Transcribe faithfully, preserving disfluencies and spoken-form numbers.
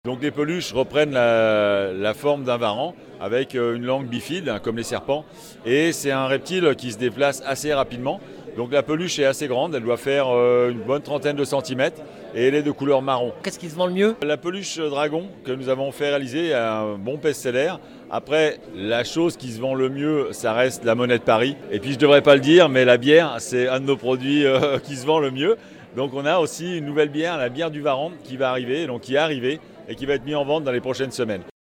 Donc les peluches reprennent la, la forme d'un varan avec une langue bifide, hein, comme les serpents. Et c'est un reptile qui se déplace assez rapidement. Donc la peluche est assez grande, elle doit faire euh, une bonne trentaine de centimètres et elle est de couleur marron. Qu'est-ce qui se vend le mieux? La peluche dragon que nous avons fait réaliser est un bon best-seller. Après, la chose qui se vend le mieux, ça reste la monnaie de Paris. Et puis je ne devrais pas le dire, mais la bière, c'est un de nos produits euh, qui se vend le mieux. Donc on a aussi une nouvelle bière, la bière du Varan, qui va arriver, donc qui est arrivée et qui va être mise en vente dans les prochaines semaines.